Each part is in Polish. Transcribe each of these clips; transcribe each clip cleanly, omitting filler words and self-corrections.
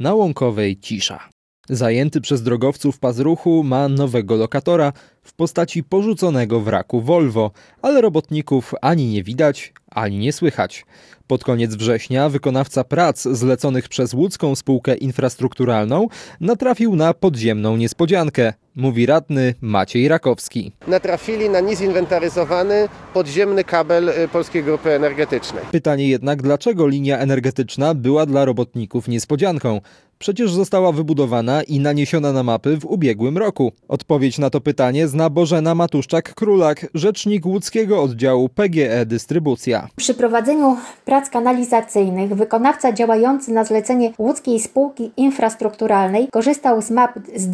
Na Łąkowej cisza. Zajęty przez drogowców pas ruchu ma nowego lokatora w postaci porzuconego wraku Volvo, ale robotników ani nie widać, ani nie słychać. Pod koniec września wykonawca prac zleconych przez łódzką spółkę infrastrukturalną natrafił na podziemną niespodziankę, mówi radny Maciej Rakowski. Natrafili na niezinwentaryzowany podziemny kabel Polskiej Grupy Energetycznej. Pytanie jednak, dlaczego linia energetyczna była dla robotników niespodzianką? Przecież została wybudowana i naniesiona na mapy w ubiegłym roku. Odpowiedź na to pytanie zna Bożena Matuszczak-Królak, rzecznik łódzkiego oddziału PGE Dystrybucja. Przy prowadzeniu prac kanalizacyjnych wykonawca działający na zlecenie łódzkiej spółki infrastrukturalnej korzystał z map z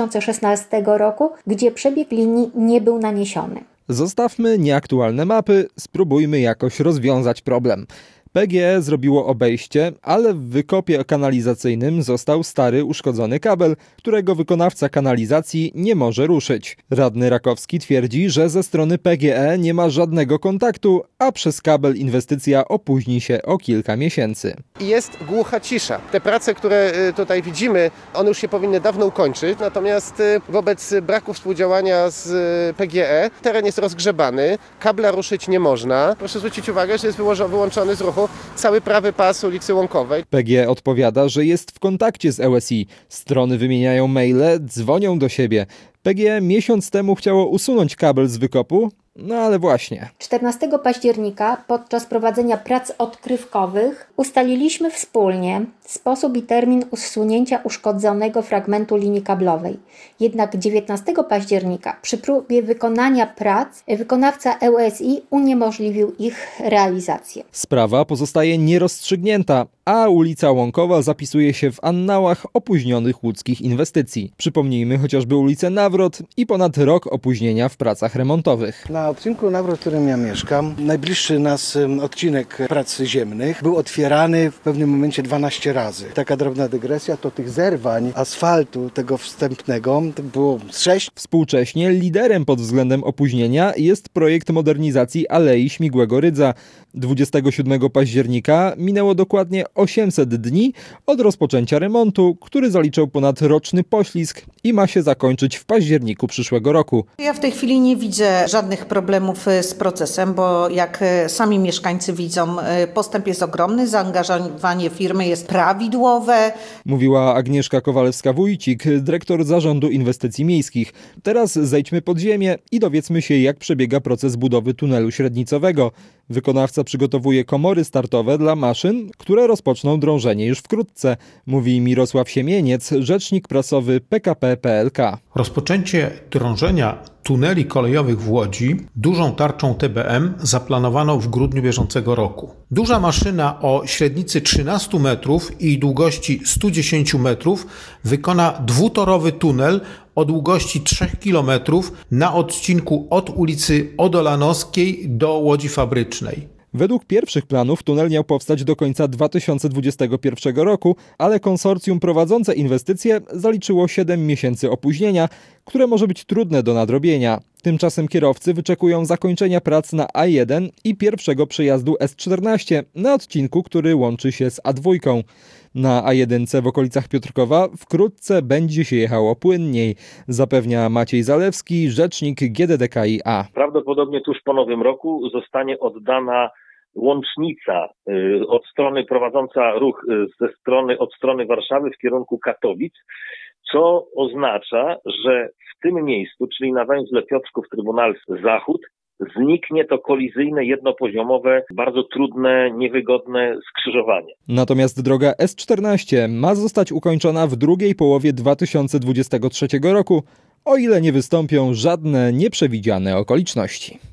2016 roku, gdzie przebieg linii nie był naniesiony. Zostawmy nieaktualne mapy, spróbujmy jakoś rozwiązać problem. PGE zrobiło obejście, ale w wykopie kanalizacyjnym został stary, uszkodzony kabel, którego wykonawca kanalizacji nie może ruszyć. Radny Rakowski twierdzi, że ze strony PGE nie ma żadnego kontaktu, a przez kabel inwestycja opóźni się o kilka miesięcy. Jest głucha cisza. Te prace, które tutaj widzimy, one już się powinny dawno ukończyć, natomiast wobec braku współdziałania z PGE teren jest rozgrzebany, kabla ruszyć nie można. Proszę zwrócić uwagę, że jest wyłączony z ruchu cały prawy pas ulicy Łąkowej. PGE odpowiada, że jest w kontakcie z LSI. Strony wymieniają maile, dzwonią do siebie. PGE miesiąc temu chciało usunąć kabel z wykopu, no ale właśnie. 14 października podczas prowadzenia prac odkrywkowych ustaliliśmy wspólnie sposób i termin usunięcia uszkodzonego fragmentu linii kablowej. Jednak 19 października przy próbie wykonania prac wykonawca LSI uniemożliwił ich realizację. Sprawa pozostaje nierozstrzygnięta, a ulica Łąkowa zapisuje się w annałach opóźnionych łódzkich inwestycji. Przypomnijmy chociażby ulicę Nawrot i ponad rok opóźnienia w pracach remontowych. Na odcinku Nawrot, w którym ja mieszkam, najbliższy nas odcinek prac ziemnych był otwierany w pewnym momencie 12 razy. Taka drobna dygresja, to tych zerwań asfaltu tego wstępnego było 6. Współcześnie liderem pod względem opóźnienia jest projekt modernizacji Alei Śmigłego Rydza. 27 października minęło dokładnie 800 dni od rozpoczęcia remontu, który zaliczył ponad roczny poślizg i ma się zakończyć w październiku przyszłego roku. Ja w tej chwili nie widzę żadnych problemów z procesem, bo jak sami mieszkańcy widzą, postęp jest ogromny, zaangażowanie firmy jest prawidłowe. Mówiła Agnieszka Kowalewska-Wójcik, dyrektor Zarządu Inwestycji Miejskich. Teraz zejdźmy pod ziemię i dowiedzmy się, jak przebiega proces budowy tunelu średnicowego. Wykonawca przygotowuje komory startowe dla maszyn, które rozpoczną drążenie już wkrótce, mówi Mirosław Siemieniec, rzecznik prasowy PKP PLK. Rozpoczęcie drążenia tuneli kolejowych w Łodzi dużą tarczą TBM zaplanowano w grudniu bieżącego roku. Duża maszyna o średnicy 13 metrów i długości 110 metrów wykona dwutorowy tunel o długości 3 km na odcinku od ulicy Odolanowskiej do Łodzi Fabrycznej. Według pierwszych planów tunel miał powstać do końca 2021 roku, ale konsorcjum prowadzące inwestycje zaliczyło 7 miesięcy opóźnienia, które może być trudne do nadrobienia. Tymczasem kierowcy wyczekują zakończenia prac na A1 i pierwszego przejazdu S14 na odcinku, który łączy się z A2. Na A1 w okolicach Piotrkowa wkrótce będzie się jechało płynniej, zapewnia Maciej Zalewski, rzecznik GDDKiA. Prawdopodobnie tuż po nowym roku zostanie oddana łącznica od strony prowadząca ruch od strony Warszawy w kierunku Katowic, co oznacza, że w tym miejscu, czyli na węźle Piotrków-Trybunalski-Zachód, zniknie to kolizyjne, jednopoziomowe, bardzo trudne, niewygodne skrzyżowanie. Natomiast droga S14 ma zostać ukończona w drugiej połowie 2023 roku, o ile nie wystąpią żadne nieprzewidziane okoliczności.